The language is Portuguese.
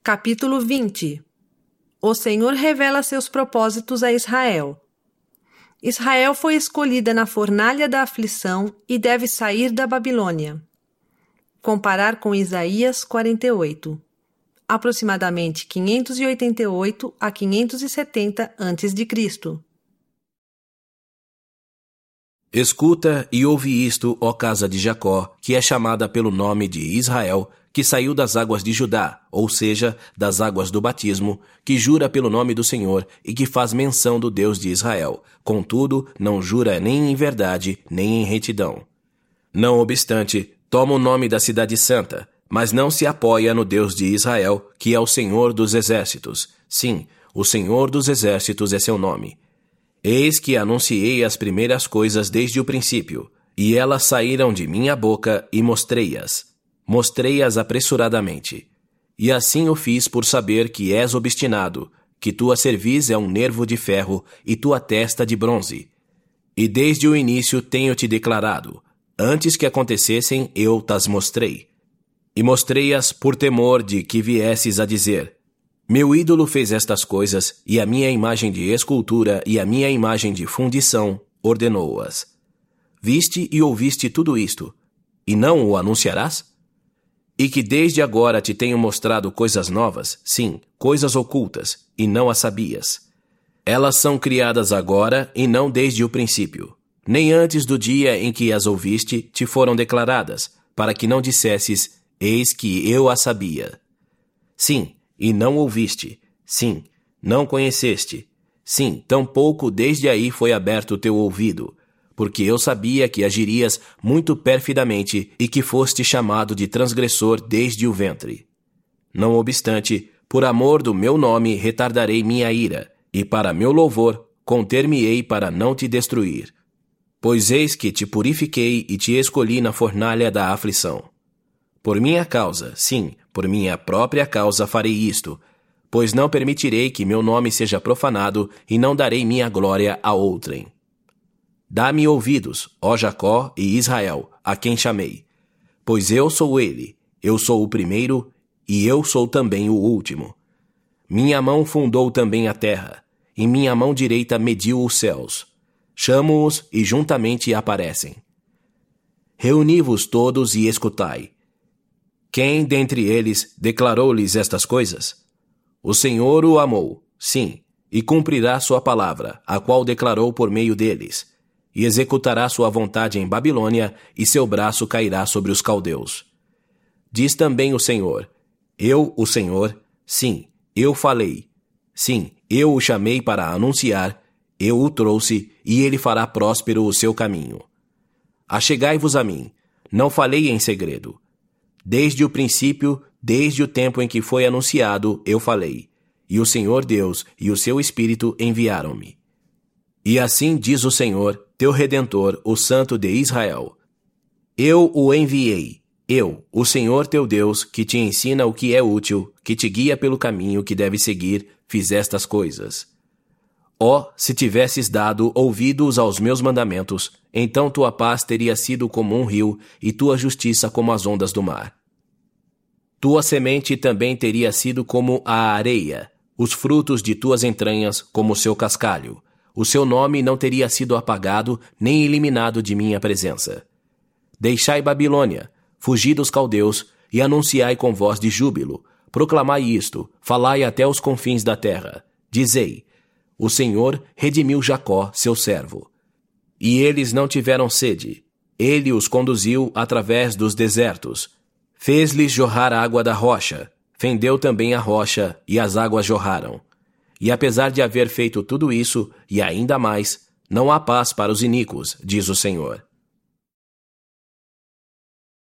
Capítulo 20. O Senhor revela seus propósitos a Israel. Israel foi escolhida na fornalha da aflição e deve sair da Babilônia. Comparar com Isaías 48. Aproximadamente 588 a 570 a.C. Escuta e ouve isto, ó casa de Jacó, que é chamada pelo nome de Israel, que saiu das águas de Judá, ou seja, das águas do batismo, que jura pelo nome do Senhor e que faz menção do Deus de Israel. Contudo, não jura nem em verdade, nem em retidão. Não obstante, toma o nome da cidade santa, mas não se apoia no Deus de Israel, que é o Senhor dos exércitos. Sim, o Senhor dos exércitos é seu nome. Eis que anunciei as primeiras coisas desde o princípio, e elas saíram de minha boca e mostrei-as. Mostrei-as apressuradamente. E assim o fiz por saber que és obstinado, que tua cerviz é um nervo de ferro e tua testa de bronze. E desde o início tenho-te declarado, antes que acontecessem eu tas mostrei. E mostrei-as por temor de que viesses a dizer: meu ídolo fez estas coisas, e a minha imagem de escultura e a minha imagem de fundição ordenou-as. Viste e ouviste tudo isto, e não o anunciarás? E que desde agora te tenho mostrado coisas novas, sim, coisas ocultas, e não as sabias. Elas são criadas agora e não desde o princípio. Nem antes do dia em que as ouviste te foram declaradas, para que não dissesses, eis que eu as sabia. Sim, e não ouviste. Sim, não conheceste. Sim, tampouco desde aí foi aberto o teu ouvido, porque eu sabia que agirias muito perfidamente e que foste chamado de transgressor desde o ventre. Não obstante, por amor do meu nome retardarei minha ira, e para meu louvor conter-me-ei para não te destruir. Pois eis que te purifiquei e te escolhi na fornalha da aflição. Por minha causa, sim, por minha própria causa farei isto, pois não permitirei que meu nome seja profanado e não darei minha glória a outrem. Dá-me ouvidos, ó Jacó e Israel, a quem chamei. Pois eu sou ele, eu sou o primeiro e eu sou também o último. Minha mão fundou também a terra, e minha mão direita mediu os céus. Chamo-os e juntamente aparecem. Reuni-vos todos e escutai. Quem dentre eles declarou-lhes estas coisas? O Senhor o amou, sim, e cumprirá sua palavra, a qual declarou por meio deles, e executará sua vontade em Babilônia, e seu braço cairá sobre os caldeus. Diz também o Senhor: eu, o Senhor, sim, eu falei, sim, eu o chamei para anunciar, eu o trouxe, e ele fará próspero o seu caminho. Achegai-vos a mim, não falei em segredo. Desde o princípio, desde o tempo em que foi anunciado, eu falei, e o Senhor Deus e o seu Espírito enviaram-me. E assim diz o Senhor, teu Redentor, o Santo de Israel: eu o enviei, eu, o Senhor teu Deus, que te ensina o que é útil, que te guia pelo caminho que deve seguir, fiz estas coisas. Ó, se tivesses dado ouvidos aos meus mandamentos, então tua paz teria sido como um rio, e tua justiça como as ondas do mar. Tua semente também teria sido como a areia, os frutos de tuas entranhas como o seu cascalho. O seu nome não teria sido apagado, nem eliminado de minha presença. Deixai Babilônia, fugi dos caldeus, e anunciai com voz de júbilo. Proclamai isto, falai até os confins da terra. Dizei: o Senhor redimiu Jacó, seu servo. E eles não tiveram sede. Ele os conduziu através dos desertos. Fez-lhes jorrar água da rocha. Fendeu também a rocha, e as águas jorraram. E apesar de haver feito tudo isso, e ainda mais, não há paz para os iníquos, diz o Senhor.